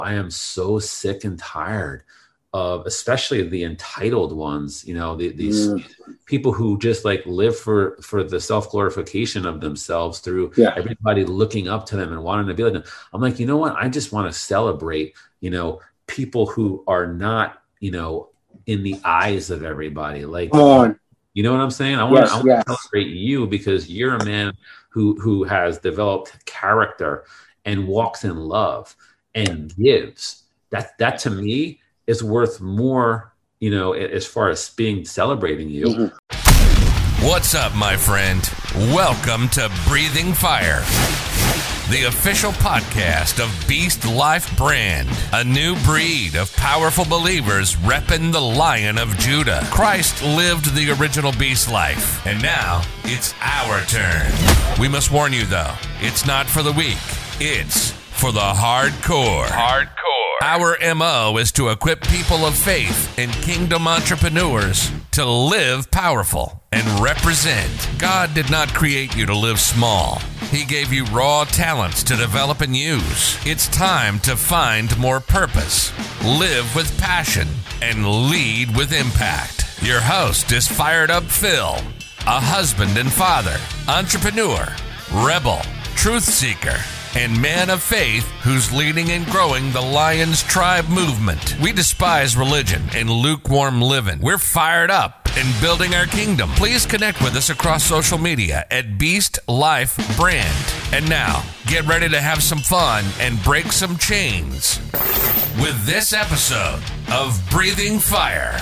I am so sick and tired of, especially the entitled ones, these people who just like live for the self-glorification of themselves through everybody looking up to them and wanting to be like them. I'm like, you know what? I just want to celebrate, people who are not, in the eyes of everybody. Like, come on. You know what I'm saying? I want to celebrate you because you're a man who has developed character and walks in love and gives. That to me is worth more, as far as being celebrating you. Mm-hmm. What's up, my friend? Welcome to Breathing Fire, the official podcast of Beast Life Brand, a new breed of powerful believers repping the Lion of Judah. Christ lived the original beast life, and now it's our turn. We must warn you, though, it's not for the weak. It's for the hardcore. Our MO is to equip people of faith and kingdom entrepreneurs to live powerful and represent. God did not create you to live small. He gave you raw talents to develop and use. It's time to find more purpose, live with passion, and lead with impact. Your host is Fired Up Phil, a husband and father, entrepreneur, rebel, truth seeker, and man of faith who's leading and growing the Lions Tribe movement. We despise religion and lukewarm living. We're fired up and building our kingdom. Please connect with us across social media at Beast Life Brand. And now, get ready to have some fun and break some chains with this episode of Breathing Fire.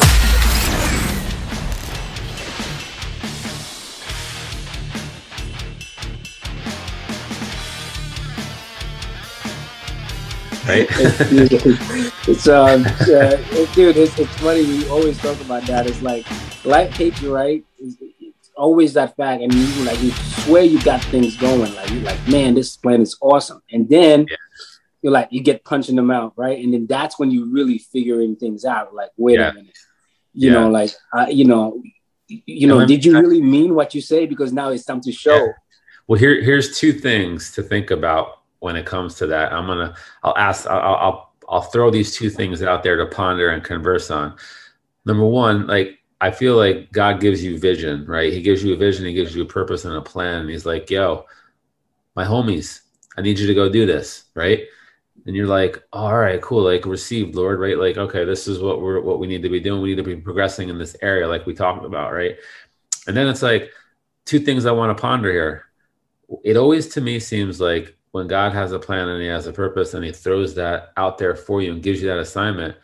Right? It's dude, it's funny. We always talk about that. It's like life hates you, right? It's always that fact, and you swear you got things going. Like you're like, man, this plan is awesome, and then you're like, you get punched in the mouth, right? And then that's when you really figuring things out. Like, wait a minute, you know, did you really mean what you say? Because now it's time to show. Yeah. Well, here's two things to think about when it comes to that. I'll throw these two things out there to ponder and converse on. Number one, like, I feel like God gives you vision, right? He gives you a vision, he gives you a purpose and a plan. And he's like, yo, my homies, I need you to go do this, right? And you're like, oh, all right, cool. Like, received, Lord, right? Like, okay, this is what we need to be doing. We need to be progressing in this area, like we talked about, right? And then it's like, two things I want to ponder here. It always, to me, seems like when God has a plan and he has a purpose and he throws that out there for you and gives you that assignment,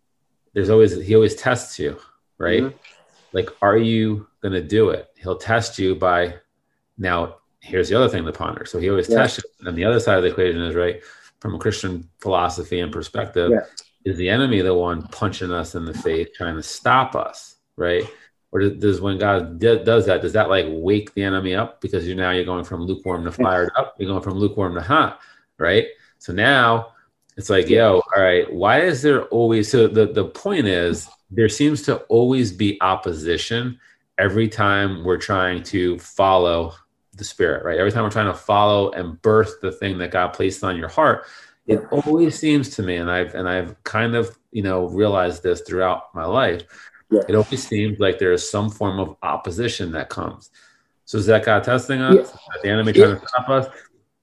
he always tests you, right? Mm-hmm. Like, are you going to do it? He'll test you by, now here's the other thing to ponder. So he always tests you. And the other side of the equation is, right, from a Christian philosophy and perspective, is the enemy the one punching us in the face, trying to stop us, right? Or does when God does that, does that like wake the enemy up? Because you're going from lukewarm to fired up. You're going from lukewarm to hot, right? So now it's like, yo, all right, why is there always, so the point is, there seems to always be opposition every time we're trying to follow the Spirit, right? Every time we're trying to follow and birth the thing that God placed on your heart, it always seems to me, and I've kind of, realized this throughout my life, it always seems like there is some form of opposition that comes. So is that God testing us? Is that the enemy trying to stop us?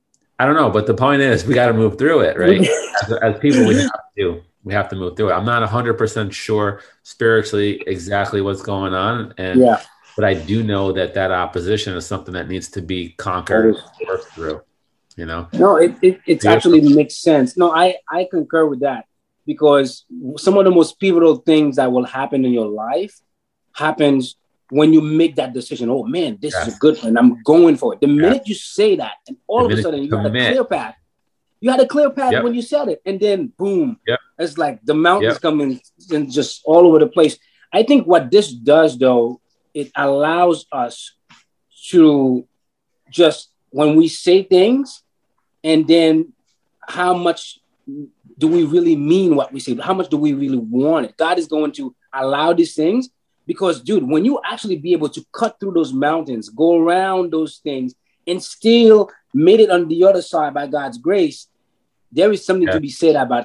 I don't know, but the point is we got to move through it, right? As people, we have to move through it. I'm not 100% sure spiritually exactly what's going on, but I do know that opposition is something that needs to be conquered, worked through. No, it actually makes sense. No, I concur with that. Because some of the most pivotal things that will happen in your life happens when you make that decision. Oh man, this is a good one. I'm going for it. The minute you say that, and all of a sudden you got a clear path. You had a clear path when you said it, and then boom, it's like the mountains coming and just all over the place. I think what this does, though, it allows us to just, when we say things, and then how much do we really mean what we say? How much do we really want it? God is going to allow these things because, dude, when you actually be able to cut through those mountains, go around those things, and still made it on the other side by God's grace, there is something to be said about,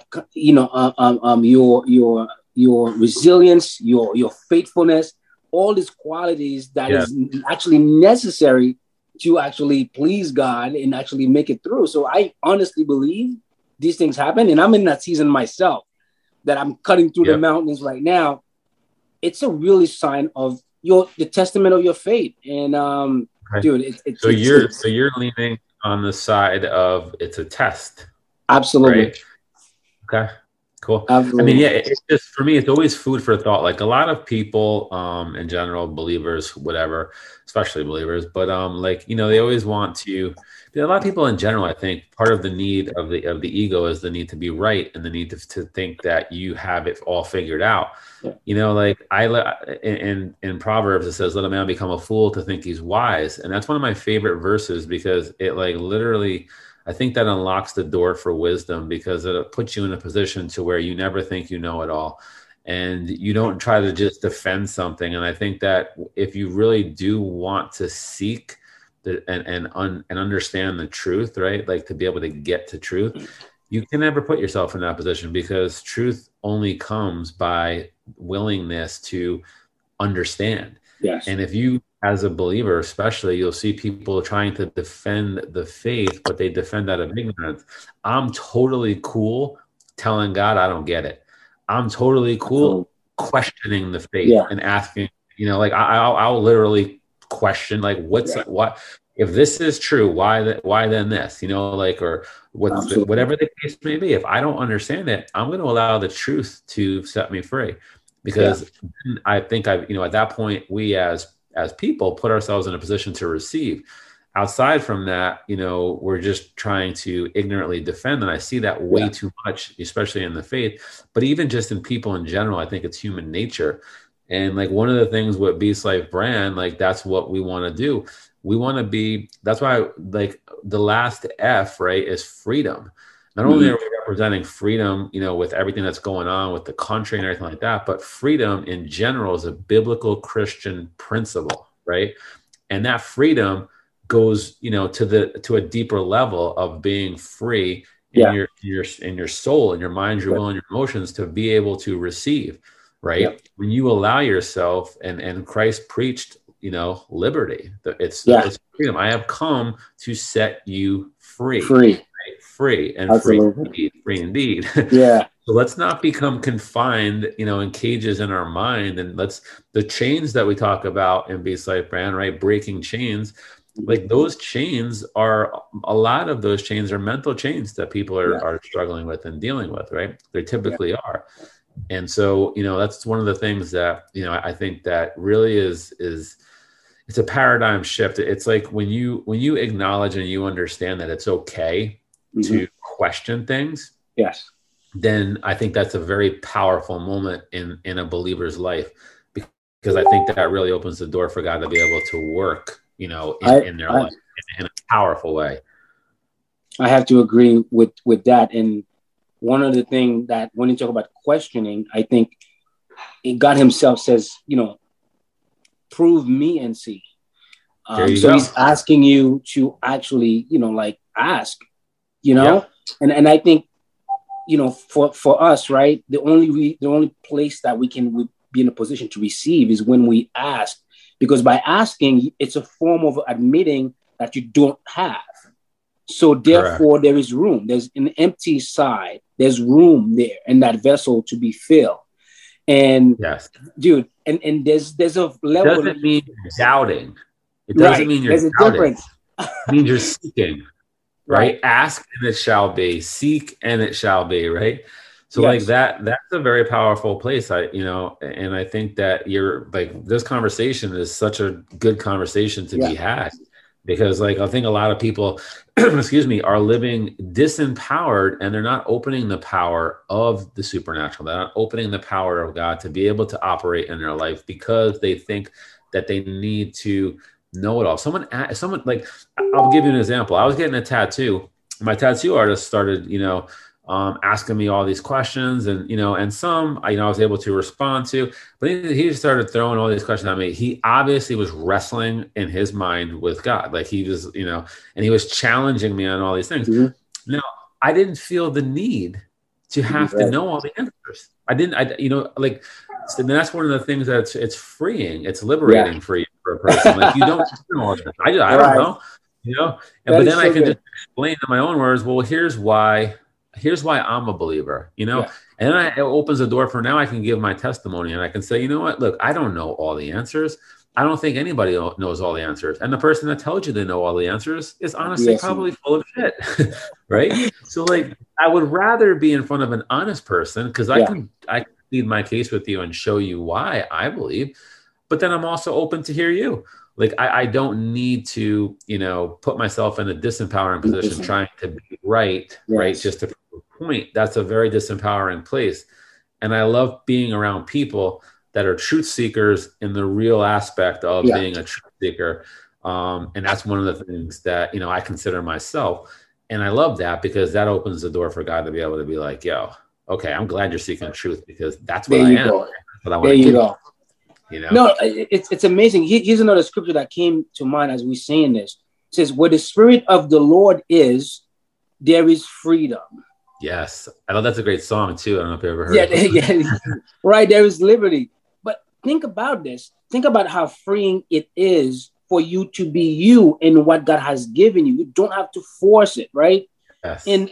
your resilience, your faithfulness, all these qualities that is actually necessary to actually please God and actually make it through. So I honestly believe these things happen. And I'm in that season myself that I'm cutting through the mountains right now. It's a really sign of the testament of your faith. And dude, so you're leaning on the side of it's a test. Absolutely. Right? Okay. Cool. Absolutely. I mean, it's just, for me, it's always food for thought. Like a lot of people, in general, believers, whatever, especially believers, but they always want to. A lot of people in general, I think, part of the need of the ego is the need to be right and the need to think that you have it all figured out. Yeah. In Proverbs it says, "Let a man become a fool to think he's wise," and that's one of my favorite verses because it literally. I think that unlocks the door for wisdom because it puts you in a position to where you never think you know it all and you don't try to just defend something. And I think that if you really do want to seek and understand the truth, right? Like to be able to get to truth, you can never put yourself in that position because truth only comes by willingness to understand. Yes. And if you, as a believer, especially, you'll see people trying to defend the faith, but they defend out of ignorance. I'm totally cool telling God I don't get it. I'm totally cool questioning the faith and asking, I'll literally question, what if this is true? Why then this? Or whatever the case may be. If I don't understand it, I'm going to allow the truth to set me free, because I think at that point we as people put ourselves in a position to receive. Outside from that, we're just trying to ignorantly defend. And I see that way too much, especially in the faith, but even just in people in general. I think it's human nature. And one of the things with Beast Life brand, that's what we want to do. We want to be, that's why the last F, right, is freedom. Not only are we representing freedom, with everything that's going on with the country and everything like that, but freedom in general is a biblical Christian principle, right? And that freedom goes, to a deeper level of being free in your soul, in your mind, your will, and your emotions to be able to receive, right? Yeah. When you allow yourself, and Christ preached, liberty. It's freedom. I have come to set you free. Free and free indeed. Yeah. So let's not become confined, in cages in our mind. And the chains that we talk about in Beast Life brand, right? Breaking chains, those chains a lot of those chains are mental chains that people are struggling with and dealing with, right? They typically are. And so, that's one of the things that, I think that really is it's a paradigm shift. It's like when you acknowledge and you understand that it's okay to question things, then I think that's a very powerful moment in a believer's life, because I think that really opens the door for God to be able to work, in their life in a powerful way. I have to agree with that. And one of the things that when you talk about questioning, I think God himself says, prove me and see. So he's asking you to actually, ask. And I think, for us, right, the only place that we can be in a position to receive is when we ask, because by asking, it's a form of admitting that you don't have. So therefore, there is room. There's an empty side. There's room there in that vessel to be filled. And dude, and there's a level. It doesn't mean you're doubting. It doesn't mean you're doubting. There's a difference. It means you're seeking. Right? Ask and it shall be. Seek and it shall be. Right. So that's a very powerful place. And I think that this conversation is such a good conversation to be had, because I think a lot of people, are living disempowered, and they're not opening the power of the supernatural. They're not opening the power of God to be able to operate in their life, because they think that they need to know it all. Someone, I'll give you an example. I was getting a tattoo. My tattoo artist started, asking me all these questions, and some, I was able to respond to, but he just started throwing all these questions at me. He obviously was wrestling in his mind with God. He was, and he was challenging me on all these things. Mm-hmm. Now, I didn't feel the need to have to know all the answers. So that's one of the things that's it's freeing. It's liberating for you, for a person. Like, you don't know all this. I don't know, but then I can just explain in my own words, well, here's why I'm a believer, and then it opens the door for now I can give my testimony, and I can say, you know what, look, I don't know all the answers. I don't think anybody knows all the answers. And the person that tells you they know all the answers is honestly probably full of shit. Right? So like, I would rather be in front of an honest person, because I can plead my case with you and show you why I believe, but then I'm also open to hear you. Like, I don't need to, put myself in a disempowering position trying to be right, just to prove a point. That's a very disempowering place. And I love being around people that are truth seekers in the real aspect of being a truth seeker. And that's one of the things that, I consider myself. And I love that, because that opens the door for God to be able to be like, yo, okay, I'm glad you're seeking truth, because that's what I am. That's what I want to do. No, it's amazing. Here's another scripture that came to mind as we're saying this. It says, where the Spirit of the Lord is, there is freedom. Yes. I know that's a great song too. I don't know if you ever heard it. Right. There is liberty. But think about this. Think about how freeing it is for you to be you in what God has given you. You don't have to force it, right? Yes. And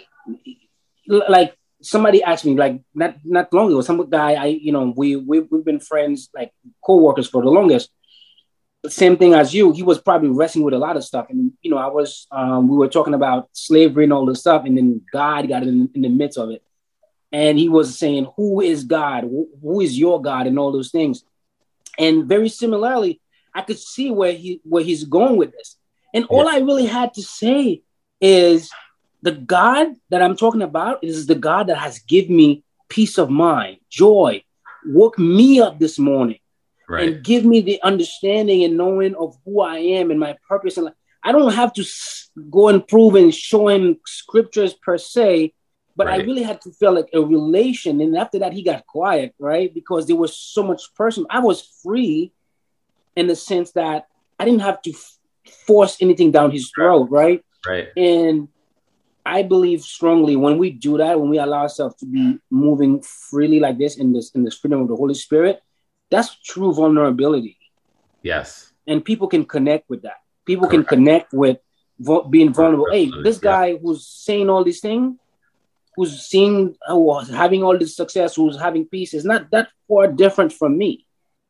like, somebody asked me, like, not long ago, some guy, we've been friends, like co-workers for the longest. The same thing as you. He was probably wrestling with a lot of stuff. And, we were talking about slavery and all this stuff. And then God got in the midst of it. And he was saying, who is God? Who is your God? And all those things. And very similarly, I could see where he's going with this. And all I really had to say is, the God that I'm talking about is the God that has given me peace of mind, joy, woke me up this morning, and give me the understanding and knowing of who I am and my purpose. And I don't have to go and prove and show him scriptures per se, but I really had to feel like a relation. And after that, he got quiet, right? Because there was so much personal. I was free in the sense that I didn't have to force anything down his throat, right? Right. And I believe strongly when we do that, when we allow ourselves to be moving freely like this in this freedom of the Holy Spirit, that's true vulnerability. Yes. And people can connect with that. People can connect with being vulnerable. Hey, this guy who's saying all these things, who's having all this success, who's having peace, is not that far different from me,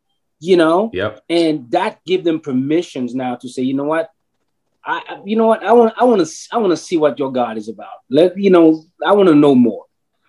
Yep. And that give them permissions now to say, you know what? I want to see what your God is about. I want to know more,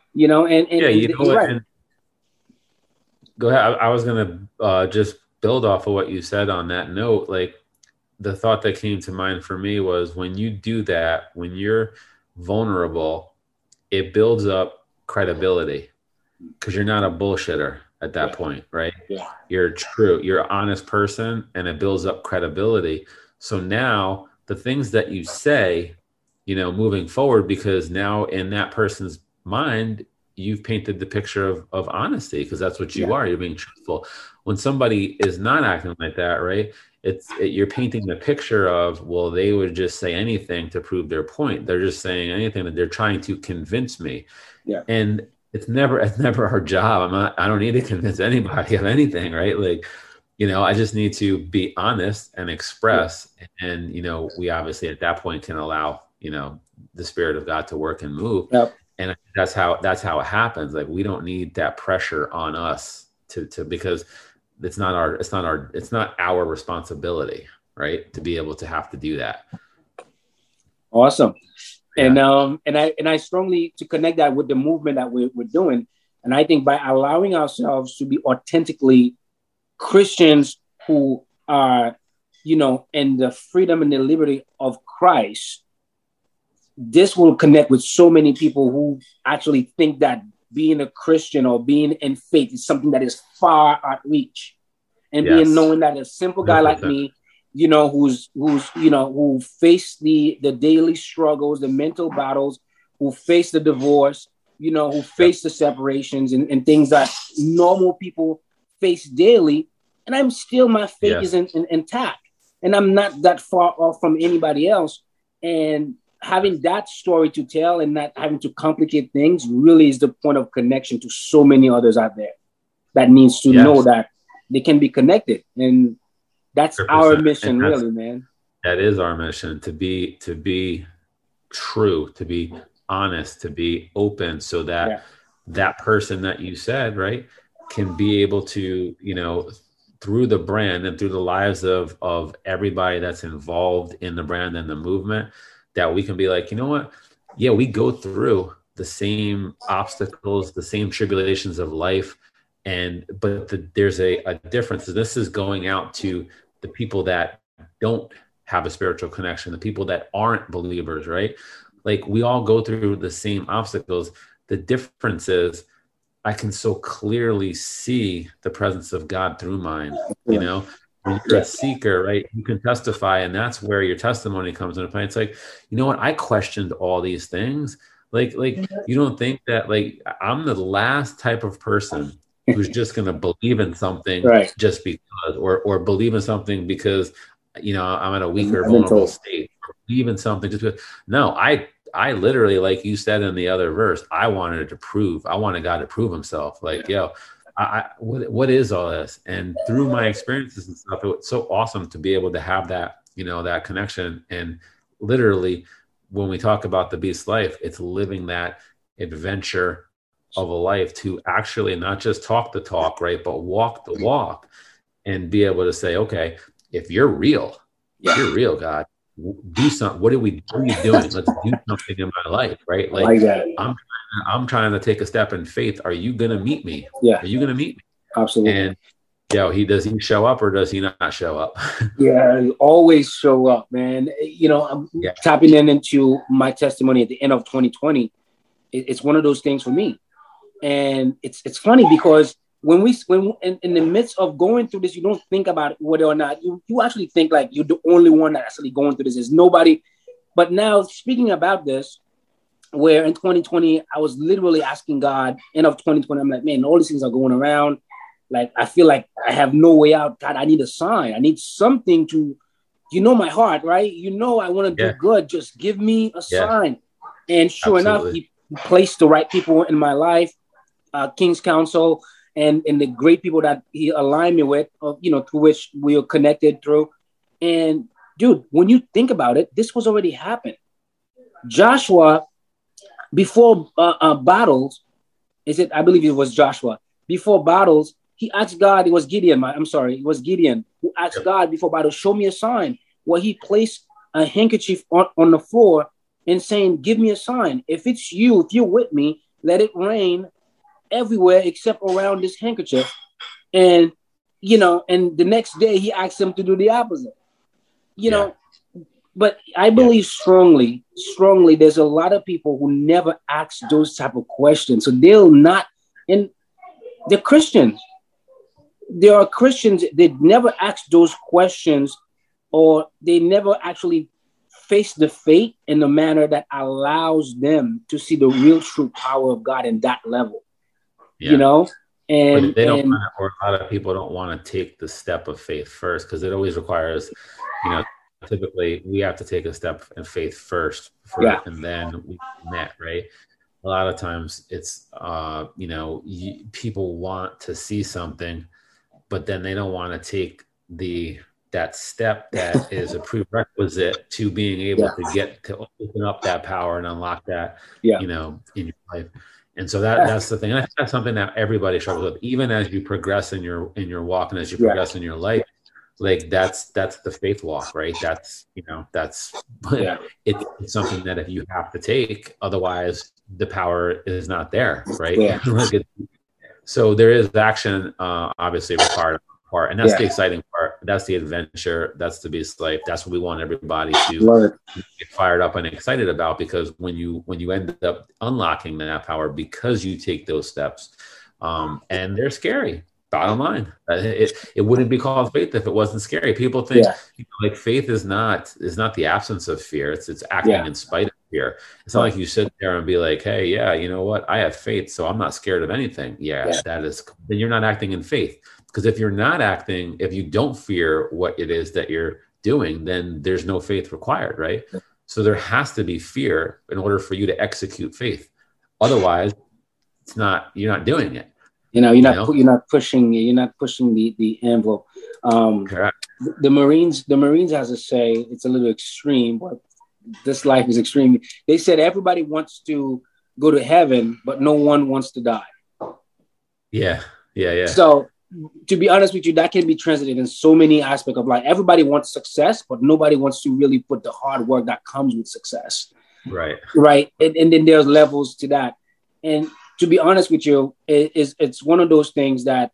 and go ahead. I was going to just build off of what you said on that note. Like, the thought that came to mind for me was, when you do that, when you're vulnerable, it builds up credibility, because you're not a bullshitter at that point, right? Yeah. You're true. You're an honest person, and it builds up credibility. So now the things that you say, moving forward, because now in that person's mind, you've painted the picture of honesty, because that's what you are. You're being truthful. When somebody is not acting like that, right? You're painting the picture of, well, they would just say anything to prove their point. They're just saying anything, that they're trying to convince me. Yeah. And it's never our job. I don't need to convince anybody of anything, right? Like, I just need to be honest and express. And, we obviously at that point can allow, the Spirit of God to work and move. Yep. And that's how it happens. Like, we don't need that pressure on us to because it's not our responsibility, right? To be able to have to do that. Awesome. Yeah. And I strongly to connect that with the movement that we're doing. And I think by allowing ourselves to be authentically Christians who are, in the freedom and the liberty of Christ, this will connect with so many people who actually think that being a Christian or being in faith is something that is far outreach. And knowing that a simple guy 100%. Like me, who face the daily struggles, the mental battles, who face the divorce, who face the separations and things that normal people face daily. And my faith is intact, and I'm not that far off from anybody else. And having that story to tell and not having to complicate things really is the point of connection to so many others out there that needs to know that they can be connected. And that's 100%. Our mission, really, man. That is our mission, to be true, to be honest, to be open, so that that person that you said, right, can be able to, you know, through the brand and through the lives of everybody that's involved in the brand and the movement, that we can be like, you know what? Yeah, we go through the same obstacles, the same tribulations of life. But there's a difference. This is going out to the people that don't have a spiritual connection, the people that aren't believers, right? Like, we all go through the same obstacles. The difference is I can so clearly see the presence of God through mine, you know? When you're a seeker, right, you can testify, and that's where your testimony comes into play. It's like, you know what? I questioned all these things. Like you don't think that, like, I'm the last type of person who's just going to believe in something just because, or believe in something because, you know, I'm in a weaker, vulnerable state, or believe in something just because. No, I literally, like you said in the other verse, I wanted God to prove himself. Like, what is all this? And through my experiences and stuff, it's so awesome to be able to have that, you know, that connection. And literally, when we talk about the Beast Life, it's living that adventure of a life to actually not just talk the talk, right, but walk the walk, and be able to say, okay, if you're real, God, do something. What are you doing? Let's do something in my life, right? Like, I'm trying to take a step in faith. Are you going to meet me? Yeah. Are you going to meet me? Absolutely. And does he show up or does he not show up? Yeah, he always show up, man. You know, I'm tapping into my testimony at the end of 2020. It's one of those things for me. And it's funny because when in the midst of going through this, you don't think about whether or not you actually think like you're the only one that's actually going through this. There's nobody. But now, speaking about this, where in 2020, I was literally asking God, end of 2020, I'm like, man, all these things are going around. Like, I feel like I have no way out. God, I need a sign. I need something to, you know, my heart, right? You know, I want to do good. Just give me a sign. And sure enough, he placed the right people in my life, King's Council, and the great people that he aligned me with, you know, through which we are connected through. And dude, when you think about it, this was already happened. Joshua, before battles, I believe it was Joshua. Before battles, he asked God, it was Gideon who asked God before battle, show me a sign. Well, he placed a handkerchief on the floor and saying, give me a sign. If it's you, if you're with me, let it rain everywhere except around this handkerchief. And, you know, and the next day he asked him to do the opposite, you know. But I believe strongly, there's a lot of people who never ask those type of questions. So they'll not, and they're Christians. There are Christians, they never ask those questions, or they never actually face the fate in a manner that allows them to see the real true power of God in that level. You know? And they don't, or a lot of people don't want to take the step of faith first, because it always requires, you know, typically we have to take a step in faith first, and then we connect, right? A lot of times it's, you know, people want to see something, but then they don't want to take that step that is a prerequisite to being able to get to open up that power and unlock that, you know, in your life. And so that's the thing. And that's something that everybody struggles with, even as you progress in your walk and as you progress in your life. Like that's the faith walk, right? That's, you know, it's something that if you have to take, otherwise the power is not there, right? So there is action, obviously required part, and that's the exciting part. That's the adventure. That's the Beast Life. That's what we want everybody to get fired up and excited about, because when you end up unlocking that power, because you take those steps, and they're scary. Bottom line, it wouldn't be called faith if it wasn't scary. People think like faith is not the absence of fear. It's acting in spite of fear. It's not like you sit there and be like, hey, you know what? I have faith, so I'm not scared of anything. That is, then you're not acting in faith. Because if you're not acting, if you don't fear what it is that you're doing, then there's no faith required, right? So there has to be fear in order for you to execute faith. Otherwise, you're not doing it. You're not pushing the envelope. Correct. The Marines has a say, it's a little extreme, but this life is extreme. They said everybody wants to go to heaven, but no one wants to die. Yeah. So to be honest with you, that can be translated in so many aspects of life. Everybody wants success, but nobody wants to really put the hard work that comes with success. Right. And then there's levels to that. And to be honest with you, it's one of those things that,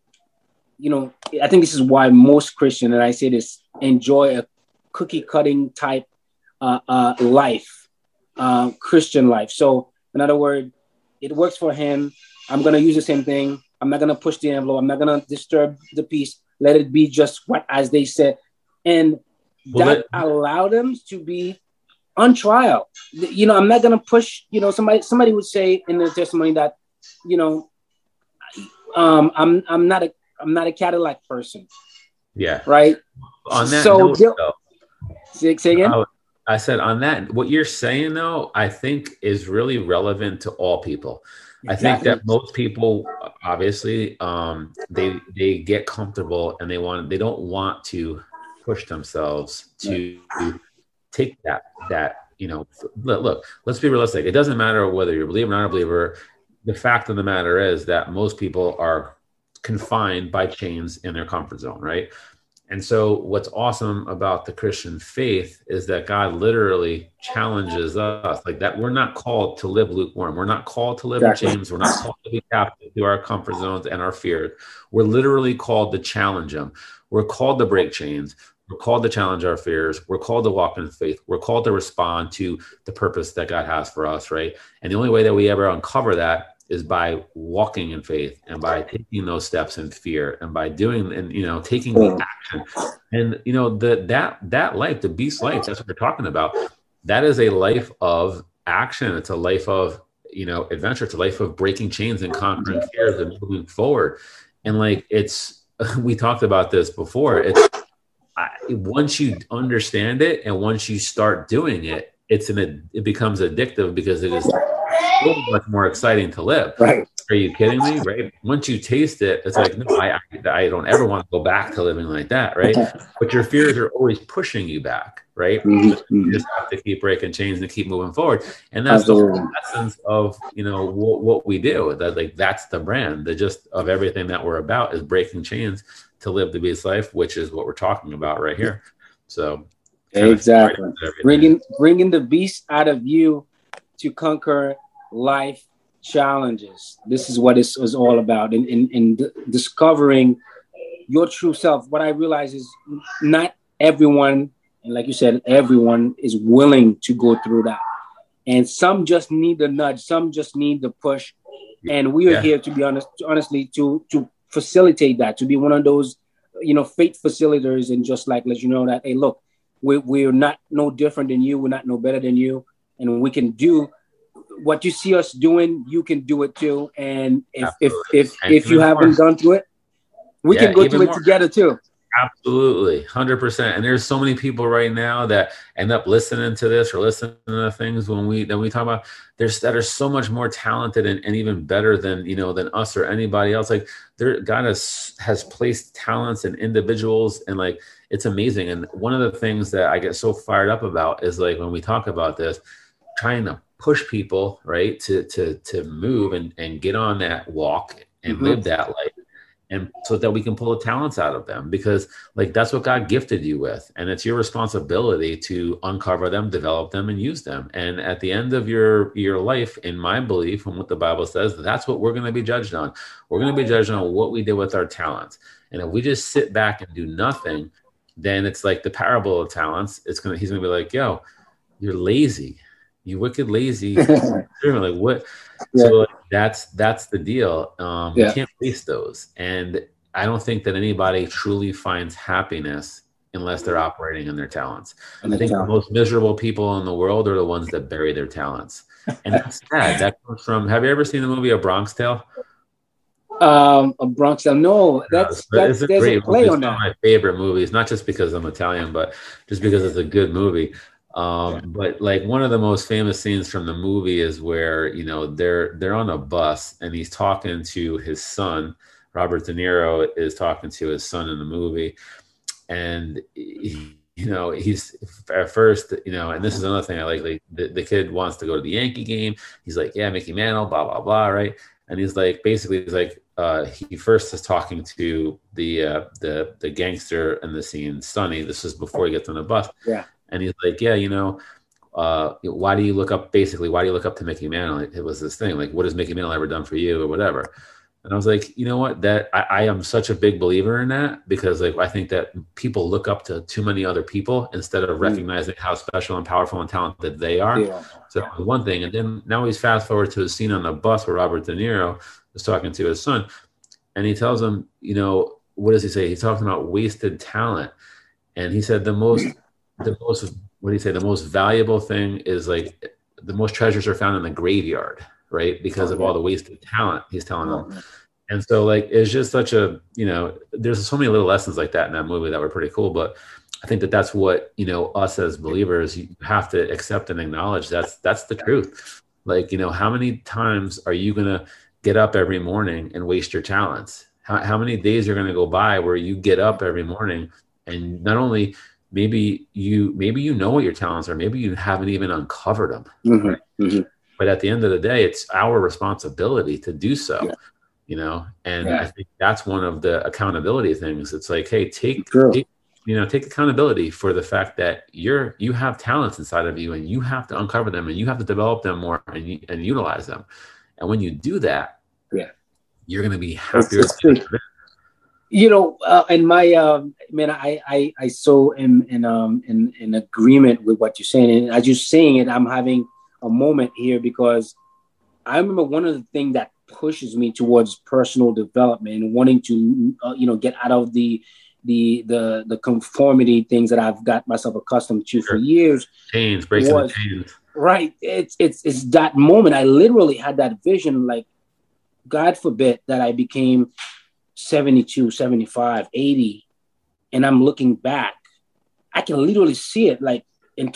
I think this is why most Christians, and I say this, enjoy a cookie cutting type life, Christian life. So in other words, it works for him. I'm going to use the same thing. I'm not going to push the envelope. I'm not going to disturb the peace. Let it be just as they said. And that allowed them to be on trial. I'm not going to push, somebody would say in their testimony that, I'm not a Cadillac person. Yeah. Right. On that note, though, say again? I said on that, what you're saying though, I think is really relevant to all people. I think that most people, obviously, they get comfortable and they don't want to push themselves to take that. Look, let's be realistic. It doesn't matter whether you're a believer or not a believer. The fact of the matter is that most people are confined by chains in their comfort zone, right? And so what's awesome about the Christian faith is that God literally challenges us like that. We're not called to live lukewarm. We're not called to live in chains. We're not called to be captive to our comfort zones and our fears. We're literally called to challenge them. We're called to break chains. We're called to challenge our fears. We're called to walk in faith. We're called to respond to the purpose that God has for us, right? And the only way that we ever uncover that is by walking in faith and by taking those steps in fear and by doing and taking the action. And that life, the beast life, that's what we're talking about. That is a life of action. It's a life of adventure. It's a life of breaking chains and conquering fears and moving forward. And we talked about this before. Once you understand it and once you start doing it, it becomes addictive because it is so much more exciting to live. Right. Are you kidding me? Right. Once you taste it, it's like, no, I don't ever want to go back to living like that. Right. But your fears are always pushing you back. Right. Mm-hmm. You just have to keep breaking chains and keep moving forward. And that's the whole essence of, what we do. That's the brand. The gist of everything that we're about is breaking chains to live the beast life, which is what we're talking about right here. So exactly. Bringing the beast out of you to conquer life challenges. This is what it was all about. In discovering your true self. What I realize is not everyone, and like you said, everyone is willing to go through that. And some just need the nudge. Some just need the push. And we are here, to be honestly, to facilitate that, to be one of those, faith facilitators and just let you know that, hey, look, we're not no different than you. We're not no better than you. And we can do what you see us doing, you can do it too. And if you haven't gone through it, we can go through it together too. Absolutely. 100%. And there's so many people right now that end up listening to this or listening to things when we talk about that are so much more talented and even better than us or anybody else. Like God has placed talents in individuals and it's amazing. And one of the things that I get so fired up about is when we talk about this, trying to push people, right, to move and get on that walk and live that life, and so that we can pull the talents out of them, because that's what God gifted you with, and it's your responsibility to uncover them, develop them, and use them. And at the end of your life, in my belief and what the Bible says, that's what we're going to be judged on. We're going to be judged on what we did with our talents. And if we just sit back and do nothing, then it's like the parable of talents. He's going to be like, yo, you're lazy. You wicked lazy. What? Yeah. So that's the deal. You can't waste those. And I don't think that anybody truly finds happiness unless they're operating in their talents. I think the most miserable people in the world are the ones that bury their talents. And that's sad. That comes from, have you ever seen the movie A Bronx Tale? A Bronx Tale? No, there's a play on that. One of my favorite movies, not just because I'm Italian, but just because it's a good movie. But like one of the most famous scenes from the movie is where, you know, they're on a bus and he's talking to his son. Robert De Niro is talking to his son in the movie. And you know, he's at first, you know, and this is another thing I like the kid wants to go to the Yankee game. He's like, yeah, Mickey Mantle, blah, blah, blah, right? And he's like, basically, he's like, he first is talking to the gangster in the scene, Sonny. This is before he gets on the bus. Yeah. And he's like, yeah, you know, why do you look up to Mickey Mantle? It was this thing, like, what has Mickey Mantle ever done for you or whatever? And I was like, you know what, that I am such a big believer in that, because like, I think that people look up to too many other people instead of recognizing how special and powerful and talented they are. Yeah. So that was one thing. And then now he's fast forward to a scene on the bus where Robert De Niro is talking to his son, and he tells him, you know, what does he say? He's talking about wasted talent. And he said the most, what do you say? The most valuable thing is like the most treasures are found in the graveyard, right? Because of all the wasted talent, he's telling them. And so like, it's just such a, you know, there's so many little lessons like that in that movie that were pretty cool. But I think that that's what, you know, us as believers, you have to accept and acknowledge that's the truth. Like, you know, how many times are you going to get up every morning and waste your talents? How many days are going to go by where you get up every morning and not only maybe you know what your talents are, maybe you haven't even uncovered them. Right? But at the end of the day, it's our responsibility to do so. Yeah. You know, and I think that's one of the accountability things. It's like, hey, take accountability for the fact that you have talents inside of you, and you have to uncover them, and you have to develop them more and utilize them. And when you do that, you're going to be happier. You know, and my man, I so am in agreement with what you're saying, and as you're saying it, I'm having a moment here, because I remember one of the things that pushes me towards personal development and wanting to, get out of the conformity things that I've got myself accustomed to for years. Breaking the chains. Right. It's that moment. I literally had that vision, like, God forbid that I became 72, 75, 80, and I'm looking back. I can literally see it. Like in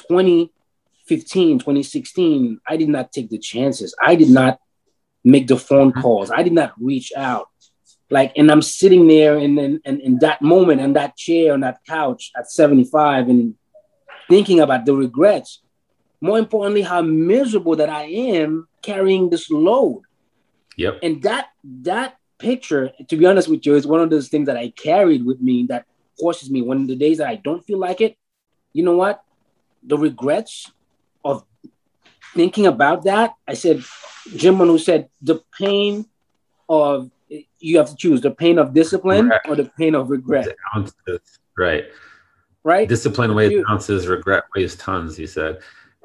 2015, 2016, I did not take the chances. I did not make the phone calls. I did not reach out. Like, and I'm sitting there in that moment, in that chair, on that couch at 75, and thinking about the regrets. More importantly, how miserable that I am carrying this load. Yep. And that picture, to be honest with you, is one of those things that I carried with me that forces me, when the days that I don't feel like it, you know what? The regrets of thinking about that, I said, Jim Rohn said, the pain of, you have to choose the pain of discipline or the pain of regret. Right. Right. Discipline weighs ounces, regret weighs tons, he said.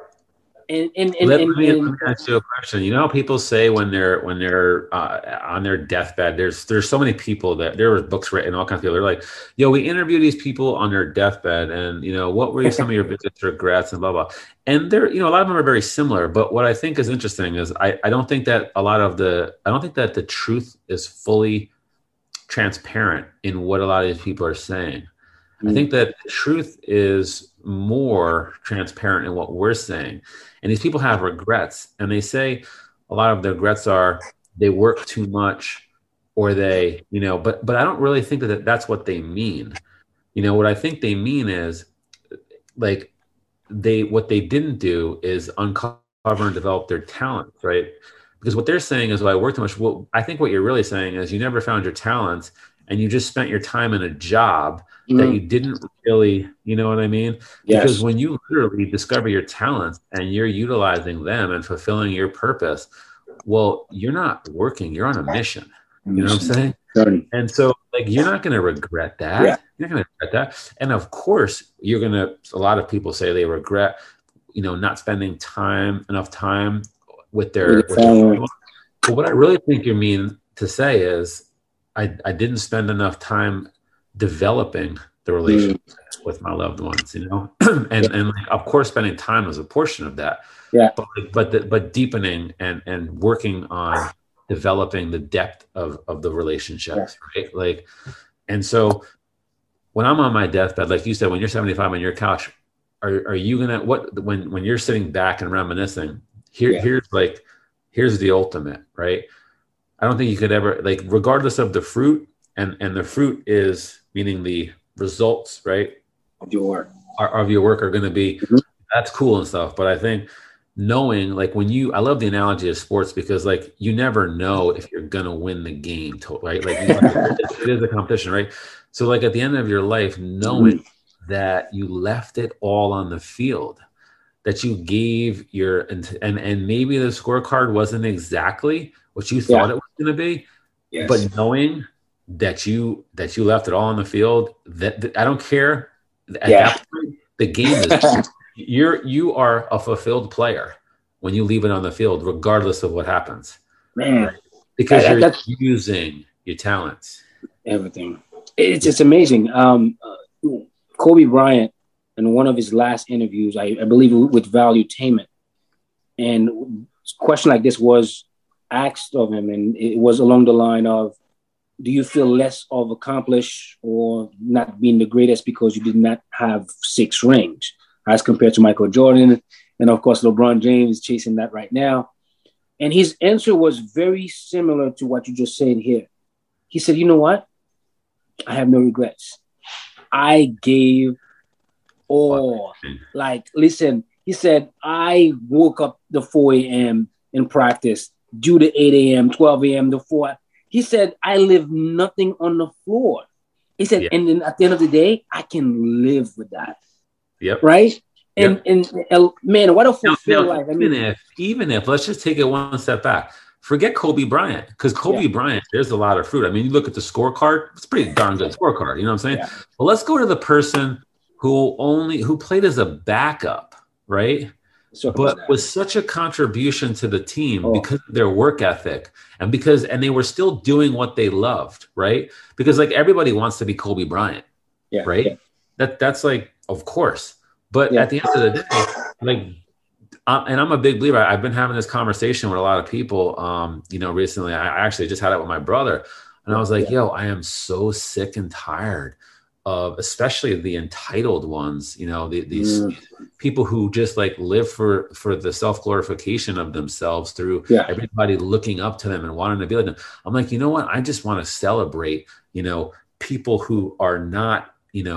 Let me ask you a question. You know how people say when they're on their deathbed, there's so many people that there were books written, all kinds of people. They're like, yo, we interview these people on their deathbed, and you know, what were some of your biggest regrets and blah blah. And they're, you know, a lot of them are very similar. But what I think is interesting is I don't think that the truth is fully transparent in what a lot of these people are saying. I think that the truth is more transparent in what we're saying. And these people have regrets, and they say a lot of the regrets are they work too much, or they, you know, but I don't really think that that's what they mean. You know, what I think they mean is like what they didn't do is uncover and develop their talents, right? Because what they're saying is, well, I worked too much. Well, I think what you're really saying is you never found your talents, and you just spent your time in a job that you didn't really, you know what I mean? Yes. Because when you literally discover your talents and you're utilizing them and fulfilling your purpose, well, you're not working, you're on a mission. You know what I'm saying? And so like, you're not going to regret that. Yeah. You're not going to regret that. And of course, a lot of people say they regret, you know, not spending enough time with their family. But what I really think you mean to say is, I didn't spend enough time developing the relationship with my loved ones, you know, and like, of course, spending time is a portion of that. Yeah. But deepening and working on developing the depth of the relationships, right? Like, and so when I'm on my deathbed, like you said, when you're 75 on your couch, are you gonna when you're sitting back and reminiscing? Here's the ultimate, right? I don't think you could ever, like, regardless of the fruit, and the fruit is meaning the results, right? Of your work. Of your work are going to be, that's cool and stuff. But I think knowing, like, I love the analogy of sports, because, like, you never know if you're going to win the game, right? Like, it is a competition, right? So, like, at the end of your life, knowing that you left it all on the field, that you gave and maybe the scorecard wasn't exactly what you thought it was going to be, but knowing that you left it all on the field, that I don't care. At that point, the game is you are a fulfilled player when you leave it on the field, regardless of what happens, man. Right? Because you're using your talents. Everything. It's amazing. Kobe Bryant, in one of his last interviews, I believe with Valuetainment, and a question like this was asked of him, and it was along the line of, do you feel less of accomplished or not being the greatest because you did not have 6 rings as compared to Michael Jordan? And of course, LeBron James is chasing that right now. And his answer was very similar to what you just said here. He said, you know what? I have no regrets. I gave all. Like, listen, he said, I woke up to 4 a.m. in practice, due to 8 a.m., 12 a.m. to 4. He said, I live nothing on the floor. He said, and then at the end of the day, I can live with that. Yep. Right? And man, what a fulfilled life. I mean, even if, let's just take it one step back. Forget Kobe Bryant, because Kobe Bryant, there's a lot of fruit. I mean, you look at the scorecard, it's a pretty darn good scorecard. You know what I'm saying? Yeah. Well, let's go to the person who played as a backup, right? But was such a contribution to the team because of their work ethic, and they were still doing what they loved, right? Because, like, everybody wants to be Kobe Bryant, right? Yeah. That's like, of course. But at the end of the day, like, and I'm a big believer. I've been having this conversation with a lot of people, recently. I actually just had it with my brother, and I was like, yo, I am so sick and tired of, especially the entitled ones, these people who just, like, live for the self-glorification of themselves through everybody looking up to them and wanting to be like them. I'm like, you know what? I just want to celebrate, people who are not,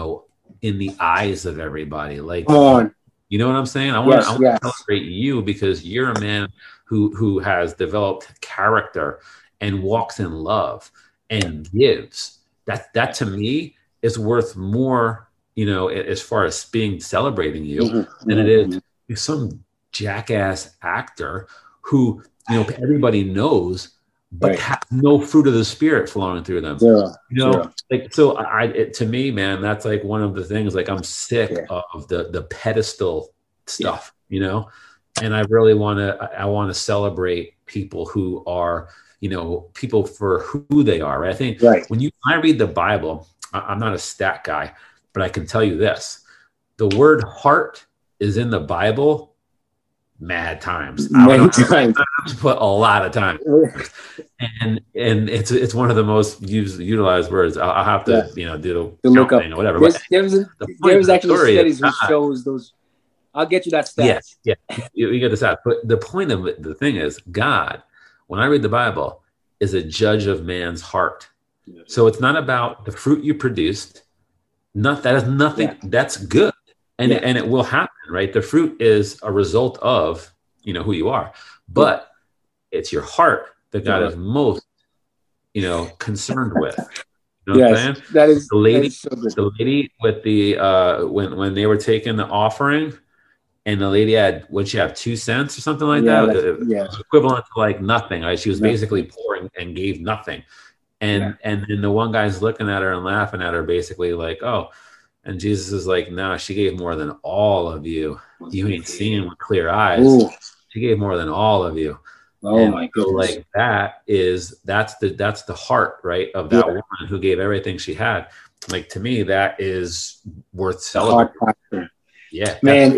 in the eyes of everybody. Like, come on. You know what I'm saying? I want to celebrate you, because you're a man who has developed character and walks in love and gives. That to me is worth more, as far as celebrating you, than it is some jackass actor who, everybody knows, but has no fruit of the spirit flowing through them. Like, so to me, man, that's like one of the things, like, I'm sick of the pedestal stuff, and I really want to celebrate people who are, people for who they are. Right? I think when I read the Bible, I'm not a stat guy, but I can tell you this: the word heart is in the Bible mad times. I put a lot of time, and it's one of the most utilized words. I'll have to do the look up thing or whatever. There's actually studies which shows those. I'll get you that stat. Yeah, you get the stat. But the point of it, the thing is, God, when I read the Bible, is a judge of man's heart. So it's not about the fruit you produced. That is nothing. That's good. And it will happen, right? The fruit is a result of, who you are, but it's your heart that God is most, concerned with. You know what I'm saying? That is the lady. That is so good. The lady with the when they were taking the offering, and the lady had, would she have 2 cents or something like that? Equivalent to like nothing. Right? She was basically poor and gave nothing. And then the one guy's looking at her and laughing at her, basically like, oh. And Jesus is like, no, she gave more than all of you. You ain't seeing with clear eyes. Ooh. She gave more than all of you. Oh, my goodness. Like that's the heart, right, of that woman who gave everything she had. Like, to me, that is worth celebrating. Yeah, man.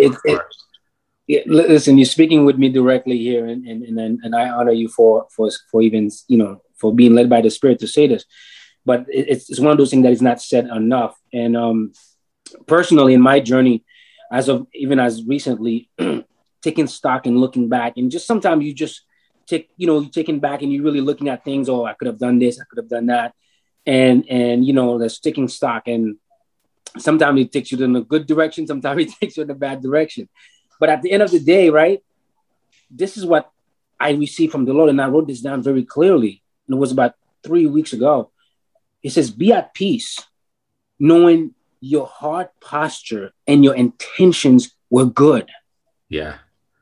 Listen, you're speaking with me directly here, and I honor you for even for being led by the Spirit to say this. But it's one of those things that is not said enough. And personally, in my journey, as recently, taking stock and looking back, and just sometimes you just you're taking back and you're really looking at things. Oh, I could have done this, I could have done that, and there's taking stock, and sometimes it takes you in a good direction, sometimes it takes you in a bad direction. But at the end of the day, right, this is what I received from the Lord, and I wrote this down very clearly. And it was about 3 weeks ago. It says, "Be at peace, knowing your heart posture and your intentions were good." Yeah.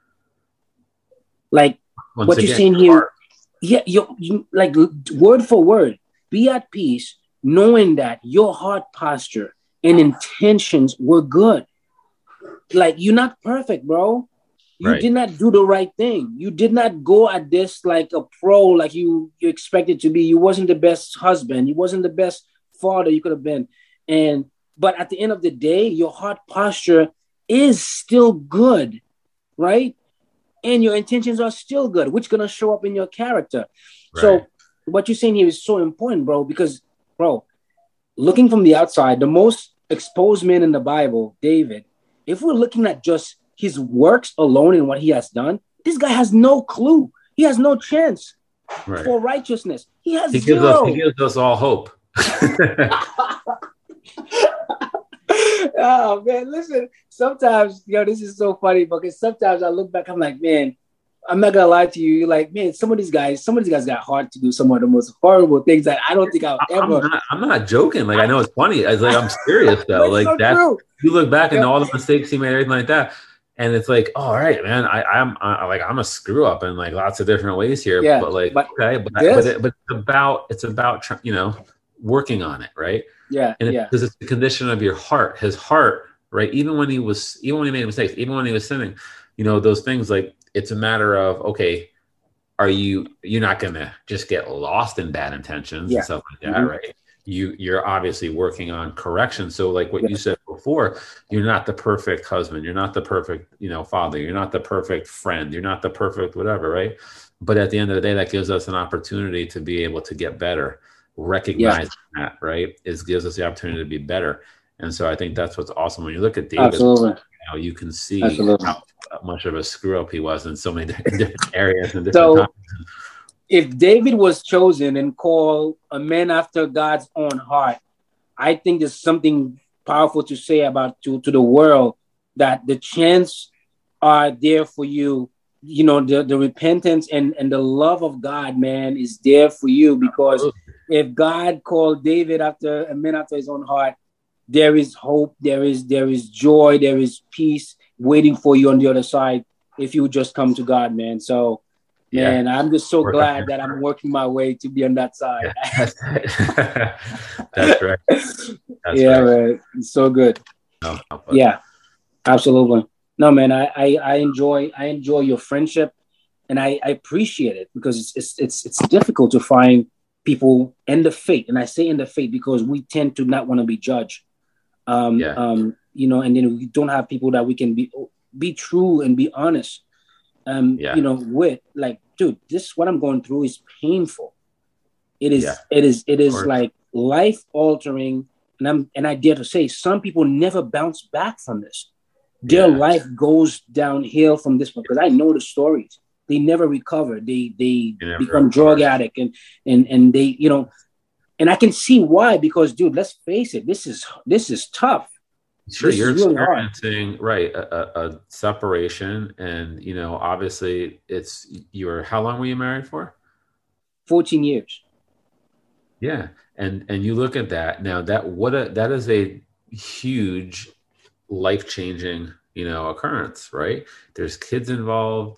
Like what you're saying here, yeah, you like word for word. Be at peace, knowing that your heart posture and intentions were good. Like, you're not perfect, bro. You did not do the right thing. You did not go at this like a pro, like you expected to be. You wasn't the best husband. You wasn't the best father you could have been. But at the end of the day, your heart posture is still good, right? And your intentions are still good, which is going to show up in your character. Right. So what you're saying here is so important, bro, because, bro, looking from the outside, the most exposed man in the Bible, David, if we're looking at just his works alone and what he has done, this guy has no clue. He has no chance for righteousness. He has zero. He gives us all hope. Oh, man, listen, sometimes, this is so funny because sometimes I look back, I'm like, man, I'm not going to lie to you. You're like, man, some of these guys got hard to do some of the most horrible things that I don't think I'll ever. I'm not joking. Like, I know it's funny. I'm serious though. Like so that, true. You look back and all the mistakes he made, everything like that. And it's like, oh, all right, man, I'm a screw up in like lots of different ways here. Yeah, but it's about working on it, right? Yeah, because it's the condition of your heart. His heart, right? Even when he made mistakes, even when he was sinning, those things, like, it's a matter of, okay, you're not gonna just get lost in bad intentions and stuff like that, right? You're obviously working on correction. So like what you said before, you're not the perfect husband, you're not the perfect, father, you're not the perfect friend, you're not the perfect whatever, right? But at the end of the day, that gives us an opportunity to be able to get better. Recognize that, right? Gives us the opportunity to be better. And so I think that's what's awesome when you look at David. Absolutely. You can see how much of a screw up he was in so many different areas and different times. If David was chosen and called a man after God's own heart, I think there's something powerful to say about to the world, that the chance are there for you. The repentance and the love of God, man, is there for you, because if God called David after a man after his own heart, there is hope, there is joy, there is peace waiting for you on the other side if you just come to God, man. So, man, I'm just so glad that I'm working my way to be on that side. Yeah, that's right. Man, it's so good. Yeah, absolutely. No, man, I enjoy your friendship, and I appreciate it, because it's difficult to find people in the faith, and I say in the faith because we tend to not want to be judged. And then we don't have people that we can be true and be honest. With, like, dude, this what I'm going through is painful. It is like life altering, and I dare to say some people never bounce back from this. Their life goes downhill from this one, because I know the stories. They never recover. They become drug addict, and they, and I can see why, because, dude, let's face it, this is tough. Sure, you're really experiencing a separation, and obviously how long were you married for? 14 years. Yeah, and you look at that now. That is a huge life-changing occurrence, right? There's kids involved.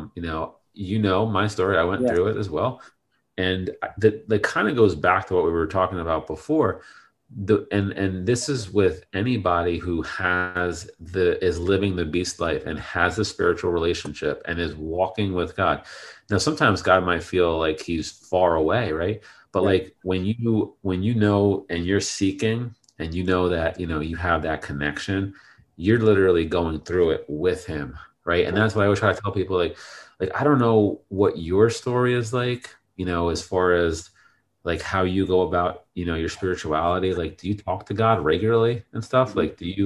My story. I went through it as well, and that kind of goes back to what we were talking about before. And this is with anybody who is living the beast life and has a spiritual relationship and is walking with God. Now, sometimes God might feel like he's far away, right? But like when you know and you're seeking, and that you have that connection, you're literally going through it with him, right? And that's why I always try to tell people, like I don't know what your story is like, as far as like how you go about, your spirituality. Like, do you talk to God regularly and stuff? Like,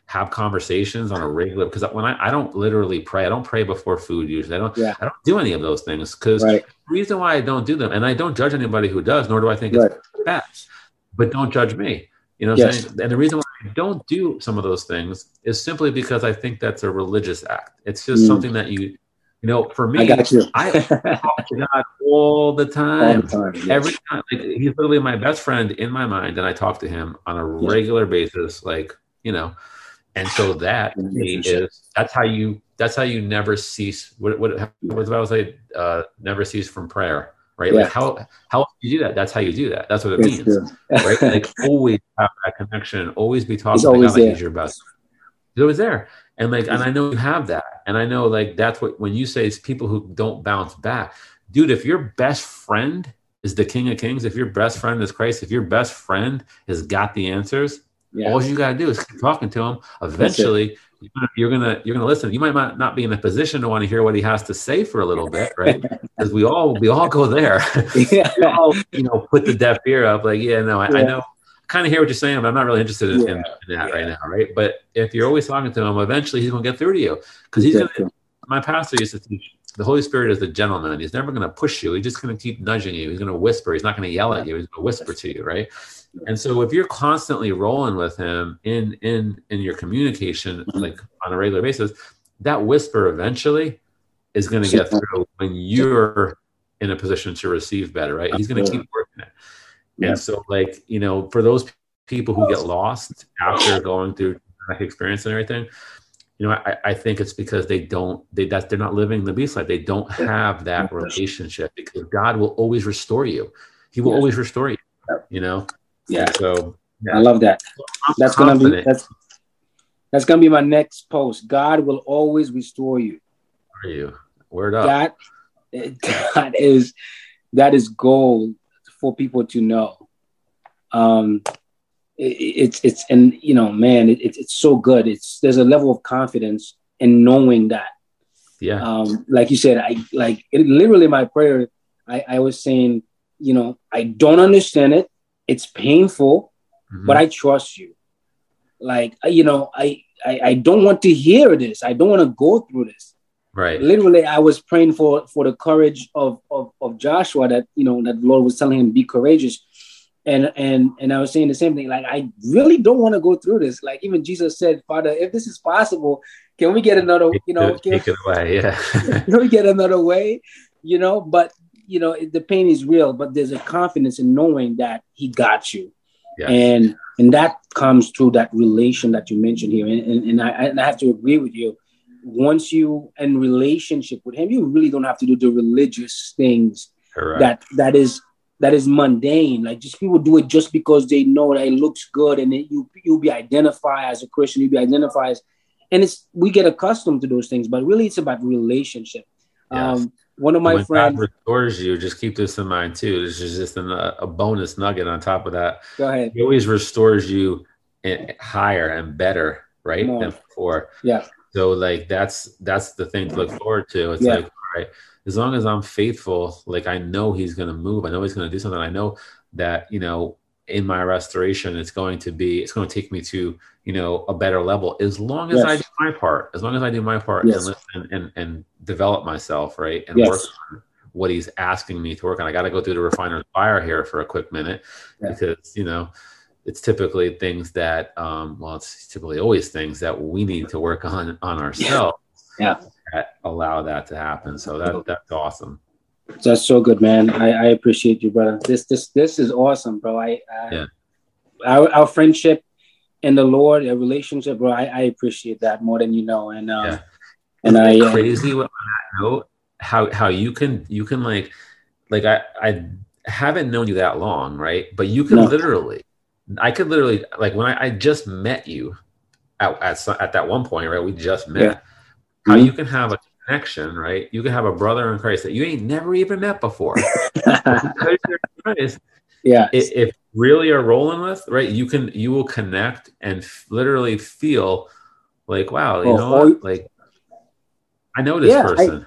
have conversations on a regular, because when I don't literally pray, I don't pray before food usually. I don't do any of those things, because the reason why I don't do them, and I don't judge anybody who does, nor do I think it's bad, but don't judge me. You know what I'm saying? And the reason why I don't do some of those things is simply because I think that's a religious act. It's just something that you know, for me, I talk to God all the time. Every time. Like, he's literally my best friend in my mind, and I talk to him on a regular basis, like, you know. And so that to me is, that's how you never cease. What the Bible say? Never cease from prayer, right? Like, how do you do that? That's how you do that. That's what it means, right? Like, always have that connection, always be talking to God like he's your best. He's always there. And like, and I know you have that. And I know, like, that's what, when you say it's people who don't bounce back, dude, if your best friend is the King of Kings, if your best friend is Christ, if your best friend has got the answers, all you got to do is keep talking to him. Eventually you're going to listen. You might not be in a position to want to hear what he has to say for a little bit, right? Because we all go there. We all, you know, put the deaf ear up, like, I know, kind of hear what you're saying, but I'm not really interested in that right now, right? But if you're always talking to him, eventually he's going to get through to you, because my pastor used to teach, the Holy Spirit is the gentleman. He's never going to push you. He's just going to keep nudging you. He's going to whisper. He's not going to yell at you. He's going to whisper to you, right? And so if you're constantly rolling with him in your communication, like on a regular basis, that whisper eventually is going to get through when you're in a position to receive better, right? He's going to keep working it. And so, like, you know, for those people who get lost after going through that experience and everything, you know, I think it's because they're not living the beast life. They don't have that relationship, because God will always restore you. He will always restore you, you know? Yeah. And so I love that. That's going to be my next post. God will always restore you. Are you? Word up. That is gold for people to know. It's and, you know, man, it's so good. There's a level of confidence in knowing that. Yeah. Like you said, literally my prayer, I was saying, you know, I don't understand it. It's painful, but I trust you. Like, you know, I don't want to hear this. I don't want to go through this. Right. Literally, I was praying for the courage of Joshua, that, you know, that the Lord was telling him, be courageous. And I was saying the same thing. Like, I really don't want to go through this. Like, even Jesus said, Father, if this is possible, can we get another, you know, take it away. Yeah. Can we get another way? You know, but, you know, the pain is real, but there's a confidence in knowing that he got you. Yes. And that comes through that relation that you mentioned here. And I have to agree with you. Once you in relationship with him, you really don't have to do the religious things. Correct. that is mundane. Like, just people do it just because they know that it looks good, and you'll be identified as a Christian, you'll be identified as, and we get accustomed to those things, but really it's about relationship. Yes. One of my friends God restores you. Just keep this in mind too. This is just a bonus nugget on top of that. Go ahead. He always restores you higher and better, right, than before. Yeah. So, like, that's the thing to look forward to. It's like, all right, as long as I'm faithful, like, I know he's going to move. I know he's going to do something. I know that, you know, in my restoration, it's going to take me to, you know, a better level, as long as I do my part, and listen and develop myself, right, and work on what he's asking me to work on. I got to go through the refiner's fire here for a quick minute, because, you know, it's typically things that, it's typically always things that we need to work on ourselves that allow that to happen. So that's awesome. That's so good, man. I appreciate you, brother. This is awesome, bro. Our friendship in the Lord, a relationship, bro. I appreciate that more than you know. And and crazy on that note, how you can like I haven't known you that long, right? But you can I could literally, like, when I just met you at that one point, right? We just met. How you can have a connection, right? You can have a brother in Christ that you ain't never even met before. If really are rolling with, right? You will connect and literally feel like, wow, you know what? Like, I know this person.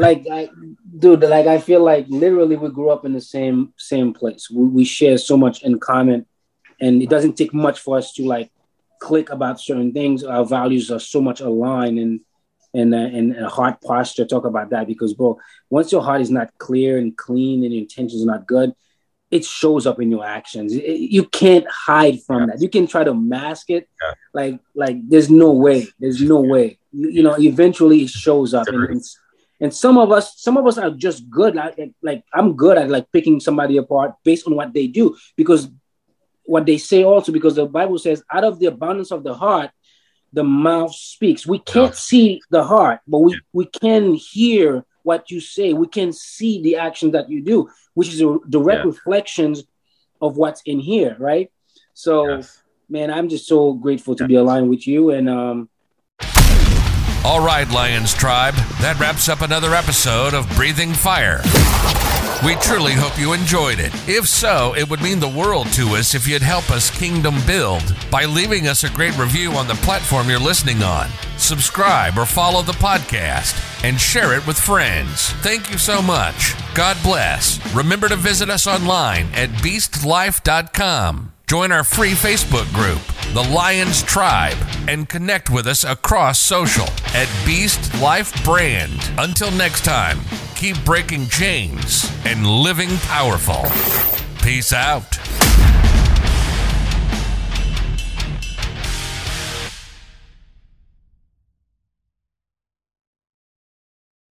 I feel like literally we grew up in the same place. We share so much in common, and it doesn't take much for us to, like, click about certain things. Our values are so much aligned, and a heart posture. Talk about that, because, bro, once your heart is not clear and clean and your intentions are not good, it shows up in your actions. You can't hide from that. You can try to mask it. Like there's no way. You know, eventually it shows up. And some of us are just good. Like I'm good at like picking somebody apart based on what they do, because what they say also, because the Bible says out of the abundance of the heart, the mouth speaks. We can't see the heart, but we can hear what you say. We can see the actions that you do, which is a direct reflections of what's in here, right? So, man, I'm just so grateful to be aligned with you. And all right, Lions Tribe, that wraps up another episode of Breathing Fire. We truly hope you enjoyed it. If so, it would mean the world to us if you'd help us kingdom build by leaving us a great review on the platform you're listening on. Subscribe or follow the podcast and share it with friends. Thank you so much. God bless. Remember to visit us online at beastlife.com. Join our free Facebook group, The Lions Tribe, and connect with us across social at Beast Life Brand. Until next time, keep breaking chains and living powerful. Peace out.